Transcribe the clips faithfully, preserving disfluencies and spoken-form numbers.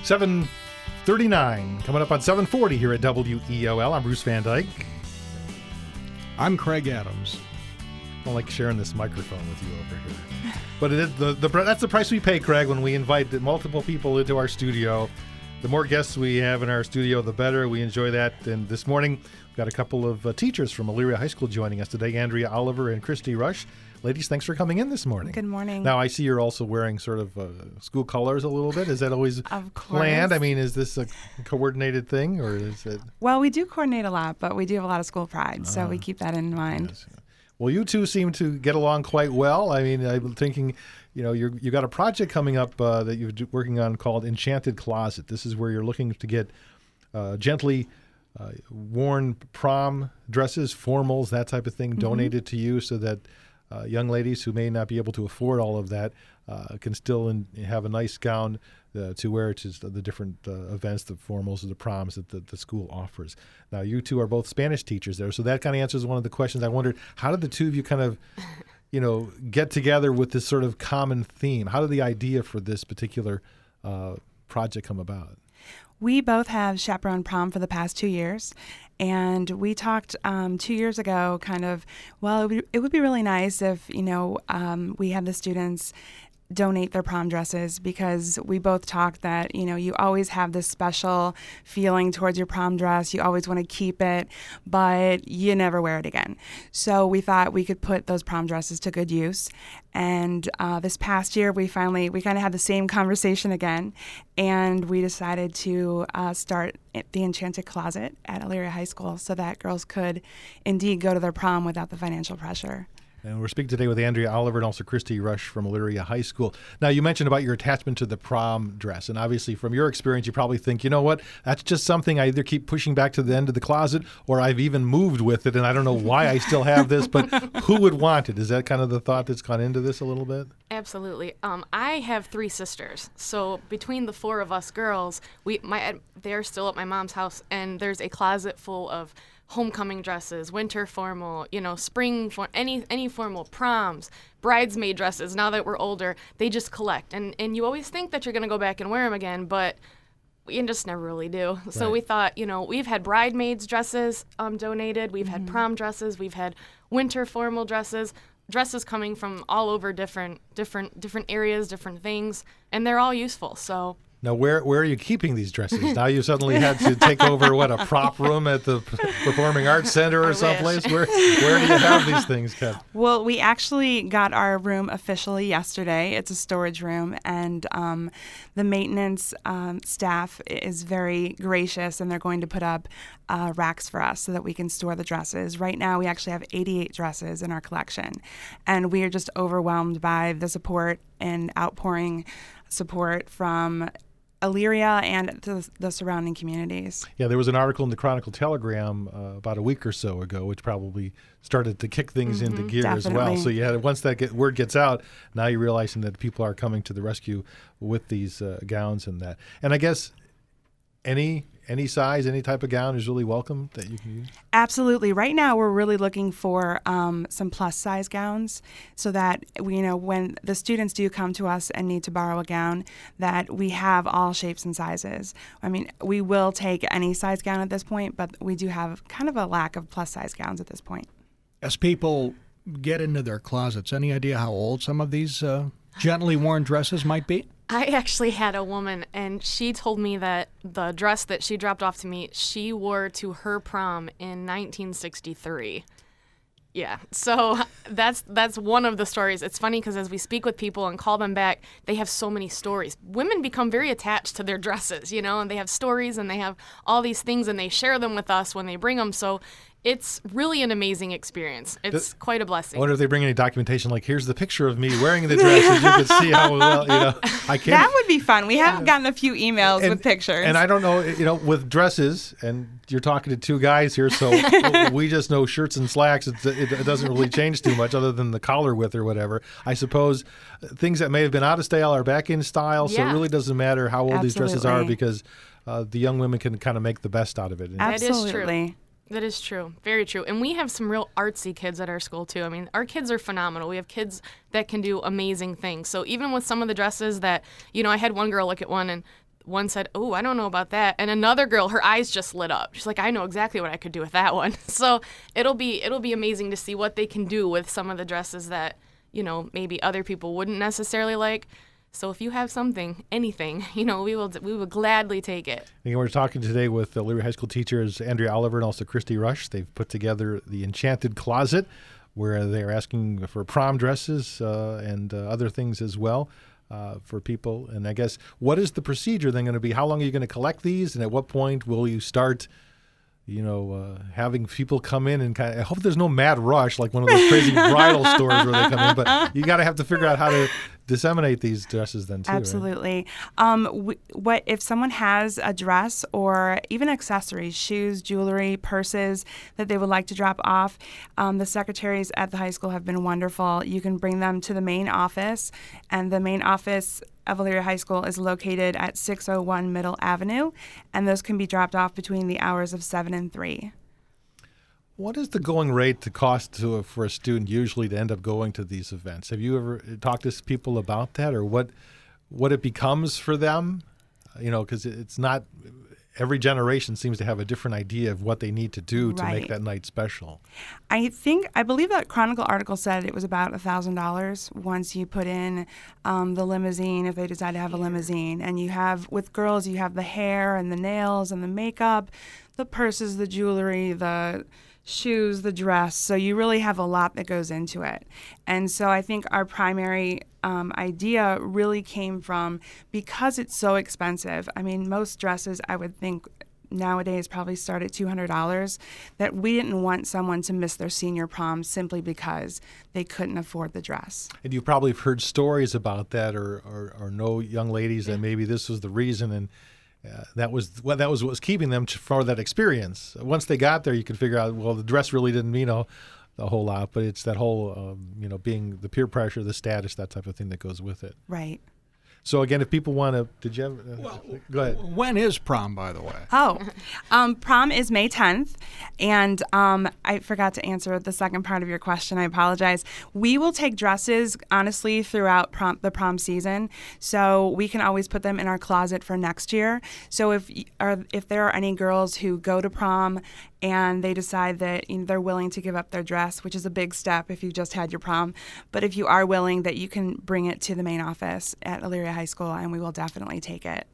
seven thirty-nine, coming up on seven forty here at W E O L. I'm Bruce Van Dyke. I'm Craig Adams. I don't like sharing this microphone with you over here. But it is the, the that's the price we pay, Craig, when we invite multiple people into our studio. The more guests we have in our studio, the better. We enjoy that. And this morning, we've got a couple of uh, teachers from Elyria High School joining us today, Andrea Oliver and Christy Rush. Ladies, thanks for coming in this morning. Good morning. Now, I see you're also wearing sort of uh, school colors a little bit. Is that always of planned? I mean, is this a coordinated thing, or is it? Well, we do coordinate a lot, but we do have a lot of school pride, uh, so we keep that in mind. Yes. Well, you two seem to get along quite well. I mean, I'm thinking, you know, you're, you got a project coming up uh, that you're working on called Enchanted Closet. This is where you're looking to get uh, gently uh, worn prom dresses, formals, that type of thing, mm-hmm. donated to you so that Uh, young ladies who may not be able to afford all of that uh, can still in, have a nice gown uh, to wear to the different uh, events, the formals, or the proms that the, the school offers. Now, you two are both Spanish teachers there, so that kind of answers one of the questions. I wondered, how did the two of you kind of, you know, get together with this sort of common theme? How did the idea for this particular uh, project come about? We both have chaperone prom for the past two years, and we talked um, two years ago kind of, well, it would, it would be really nice if, you know, um, we had the students donate their prom dresses, because we both talked that, you know, you always have this special feeling towards your prom dress. You always want to keep it, but you never wear it again. So we thought we could put those prom dresses to good use. And uh, this past year, we finally, we kind of had the same conversation again, and we decided to uh, start the Enchanted Closet at Elyria High School so that girls could indeed go to their prom without the financial pressure. And we're speaking today with Andrea Oliver and also Christy Rush from Elyria High School. Now, you mentioned about your attachment to the prom dress. And obviously, from your experience, you probably think, you know what, that's just something I either keep pushing back to the end of the closet, or I've even moved with it, and I don't know why I still have this, but who would want it? Is that kind of the thought that's gone into this a little bit? Absolutely. Um, I have three sisters. So between the four of us girls, we my they're still at my mom's house, and there's a closet full of homecoming dresses, winter formal, you know, spring for any any formal, proms, bridesmaid dresses. Now that we're older, they just collect, and and you always think that you're going to go back and wear them again, but we just never really do. Right. So we thought, you know, we've had bridesmaids dresses um, donated, we've mm-hmm. had prom dresses, we've had winter formal dresses, dresses coming from all over different different different areas, different things, and they're all useful. So. Now, where where are you keeping these dresses? Now you suddenly had to take over, what, a prop room at the Performing Arts Center or someplace? Where where do you have these things kept? Well, we actually got our room officially yesterday. It's a storage room, and um, the maintenance um, staff is very gracious, and they're going to put up uh, racks for us so that we can store the dresses. Right now, we actually have eighty-eight dresses in our collection, and we are just overwhelmed by the support and outpouring support from Elyria and the, the surrounding communities. Yeah, there was an article in the Chronicle Telegram uh, about a week or so ago, which probably started to kick things mm-hmm, into gear definitely. as well. So you had once that get, word gets out, now you're realizing that people are coming to the rescue with these uh, gowns and that. And I guess any any size, any type of gown is really welcome that you can use? Absolutely. Right now, we're really looking for um, some plus size gowns so that, we, you know, when the students do come to us and need to borrow a gown, that we have all shapes and sizes. I mean, we will take any size gown at this point, but we do have kind of a lack of plus size gowns at this point. As people get into their closets, any idea how old some of these uh, gently worn dresses might be? I actually had a woman, and she told me that the dress that she dropped off to me, she wore to her prom in nineteen sixty-three. Yeah, so that's that's one of the stories. It's funny because as we speak with people and call them back, they have so many stories. Women become very attached to their dresses, you know, and they have stories and they have all these things, and they share them with us when they bring them. So it's really an amazing experience. It's the, quite a blessing. I wonder if they bring any documentation, like, here's the picture of me wearing the dress, and you can see how well, you know, I can't. That would be fun. We have gotten a few emails and, with pictures. And I don't know, you know, with dresses, and you're talking to two guys here, so we just know shirts and slacks. It's, it, it doesn't really change too much other than the collar width or whatever. I suppose things that may have been out of style are back in style, so yeah. it really doesn't matter how old Absolutely. these dresses are, because uh, the young women can kind of make the best out of it. Absolutely. That is true. That is true. Very true. And we have some real artsy kids at our school, too. I mean, our kids are phenomenal. We have kids that can do amazing things. So even with some of the dresses that, you know, I had one girl look at one, and one said, "Oh, I don't know about that," and another girl, her eyes just lit up. She's like, "I know exactly what I could do with that one." So it'll be it'll be amazing to see what they can do with some of the dresses that, you know, maybe other people wouldn't necessarily like. So if you have something, anything, you know, we will we will gladly take it. Again, we're talking today with Elyria High School teachers Andrea Oliver and also Christy Rush. They've put together the Enchanted Closet, where they're asking for prom dresses uh, and uh, other things as well. Uh, for people. And I guess, what is the procedure then going to be? How long are you going to collect these? And at what point will you start, you know, uh, having people come in and kind of, I hope there's no mad rush like one of those crazy bridal stores where they come in, but you got to have to figure out how to disseminate these dresses then too. Absolutely. Right? Um, w- what if someone has a dress or even accessories, shoes, jewelry, purses that they would like to drop off, um, the secretaries at the high school have been wonderful. You can bring them to the main office, and the main office of Elyria High School is located at six oh one Middle Avenue, and those can be dropped off between the hours of seven and three. What is the going rate to cost to, for a student usually to end up going to these events? Have you ever talked to people about that, or what what it becomes for them? You know, because it's not every generation seems to have a different idea of what they need to do to Right. make that night special. I think, I believe that Chronicle article said it was about one thousand dollars once you put in um, the limousine, if they decide to have a limousine. And you have, with girls, you have the hair and the nails and the makeup, the purses, the jewelry, the shoes, the dress. So you really have a lot that goes into it. And so I think our primary um, idea really came from, because it's so expensive. I mean, most dresses, I would think, nowadays probably start at two hundred dollars, that we didn't want someone to miss their senior prom simply because they couldn't afford the dress. And you probably have heard stories about that, or, or, or know young ladies that maybe this was the reason, and uh, that was well, that was what was keeping them to, for that experience. Once they got there, you could figure out, well, the dress really didn't mean a, a whole lot, but it's that whole, um, you know, being the peer pressure, the status, that type of thing that goes with it. Right. So again, if people want to, did you have, uh, Well, go ahead. When is prom, by the way? Oh, um, prom is May tenth, and um, I forgot to answer the second part of your question. I apologize. We will take dresses, honestly, throughout prom, the prom season, so we can always put them in our closet for next year. So if y- are, if there are any girls who go to prom and they decide that, you know, they're willing to give up their dress, which is a big step if you've just had your prom, but if you are willing, that you can bring it to the main office at Elyria High School, and we will definitely take it.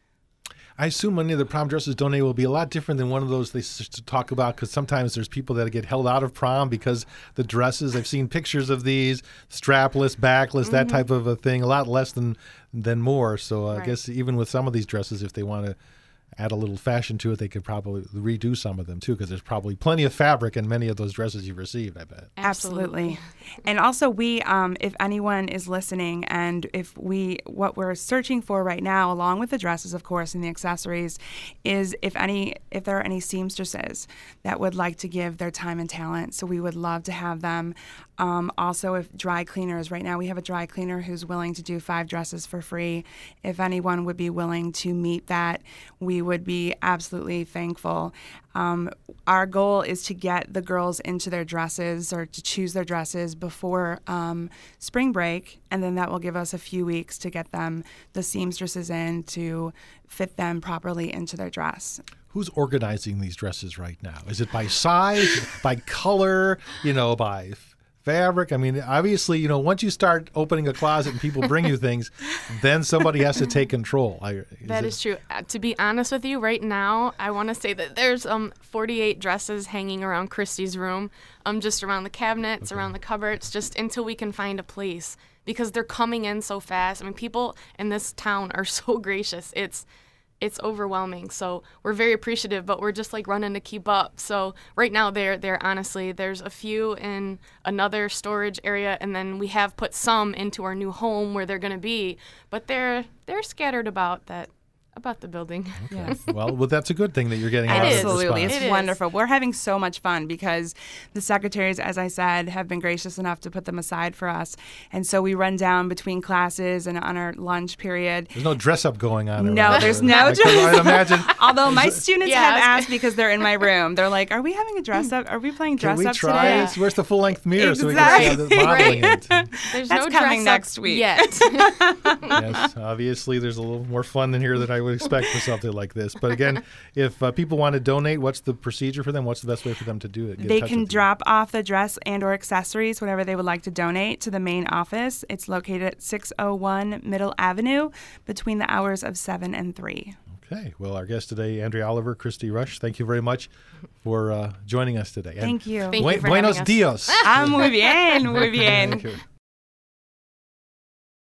I assume many of the prom dresses donated will be a lot different than one of those they s- to talk about, because sometimes there's people that get held out of prom because the dresses, I've seen pictures of these, strapless, backless, that type of a thing, a lot less than than more. So I Right. guess even with some of these dresses, if they want to add a little fashion to it, they could probably redo some of them too, because there's probably plenty of fabric in many of those dresses you've received, I bet. Absolutely. And also, we, um, if anyone is listening, and if we, what we're searching for right now, along with the dresses, of course, and the accessories, is if any, if there are any seamstresses that would like to give their time and talent. So we would love to have them. Um, also, if dry cleaners, right now we have a dry cleaner who's willing to do five dresses for free. If anyone would be willing to meet that, we would be absolutely thankful. Um, our goal is to get the girls into their dresses, or to choose their dresses before um, spring break, and then that will give us a few weeks to get them, the seamstresses in, to fit them properly into their dress. Who's organizing these dresses right now? Is it by size, by color, you know, by f- fabric? I mean, obviously, you know, once you start opening a closet and people bring you things, then somebody has to take control. I, is That it- is true. Uh, to be honest with you, right now, I want to say that there's um forty-eight dresses hanging around Christy's room, um just around the cabinets, around the cupboards, just until we can find a place, because they're coming in so fast. I mean, people in this town are so gracious. It's it's overwhelming. So we're very appreciative, but we're just like running to keep up. So right now, there, there honestly, there's a few in another storage area, and then we have put some into our new home where they're going to be, but they're they're scattered about that about the building. Yes. Well, well, that's a good thing that you're getting a It lot is. of Absolutely. response. It's It is. wonderful. We're having so much fun because the secretaries, as I said, have been gracious enough to put them aside for us. And so we run down between classes and on our lunch period. There's no dress up going on. No, around there's there. no I could- I'd imagine. Although my students Yeah, have I was asked, because they're in my room, they're like, "Are we having a dress up? Are we playing Can dress we up try today?" this? Where's the full length mirror so we can see how Exactly. the modeling it? There's That's no coming dress up next week. yet. Yes, obviously there's a little more fun in here than I would expect for something like this. But again, if uh, people want to donate, what's the procedure for them? What's the best way for them to do it? Get in They touch can with you? drop off the dress and or accessories, whatever they would like to donate, to the main office. It's located at six oh one Middle Avenue between the hours of seven and three. Okay. Well, our guest today, Andrea Oliver, Christy Rush, thank you very much for uh, joining us today. And Thank you. Thank bu- you for Buenos having us. dias. Ah, muy bien, muy bien. Thank you.